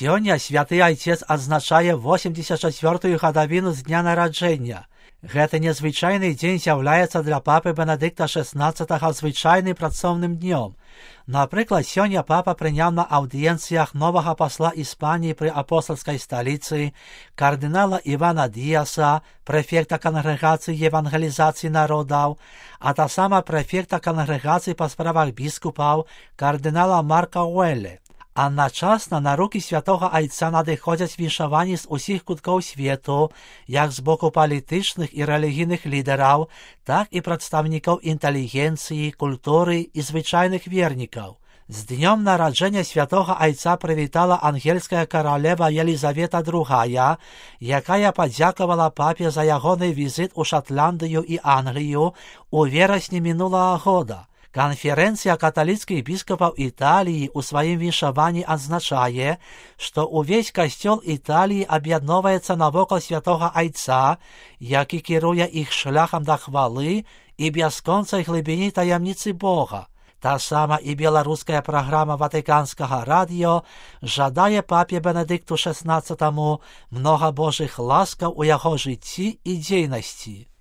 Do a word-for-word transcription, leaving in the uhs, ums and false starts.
Сёння святы айцец адзначае восемьдесят чацвёртую гадавіну з дня нараджэння. Гэты незвычайны дзень з'яўляецца для папы Бенедыкта шэснаццатага звычайным працоўным днём. Напрыклад, сёння папа прыняў на аўдыенцыях новага пасла Іспаніі пры апостальскай сталіцы, кардынала Івана Діаса, прэфекта кангрэгацыі евангелізацыі народаў, а таксама прэфекта кангрэгацыі па справах біскупаў кардынала Марка Уэлле. Адначасна на рукі святога айца надыходзяць віншаванні з усіх куткоў свету, як з боку палітычных і рэлігійных лідараў, так і прадстаўнікаў інтэлігенцыі, культуры і звычайных вернікаў. З днём нараджэння святога айца прывітала ангельская каралева Елізавета другая, якая падзякавала папе за ягоны візіт у Шатландыю і Англію у верасні мінулага года. Канферэнцыя каталіцкіх біскупаў Італіі ў сваім віншаванні адзначае, што ўвесь касцёл Італіі аб'ядноўваецца навокал святога айца, які кіруе іх шляхам да хвалы і бясконцай глыбіні таямніцы Бога. Таксама і беларуская праграма Ватыканскага радыё жадае папе Бенедыкту шэснаццатаму многа Божых ласкаў у яго жыцці і дзейнасці.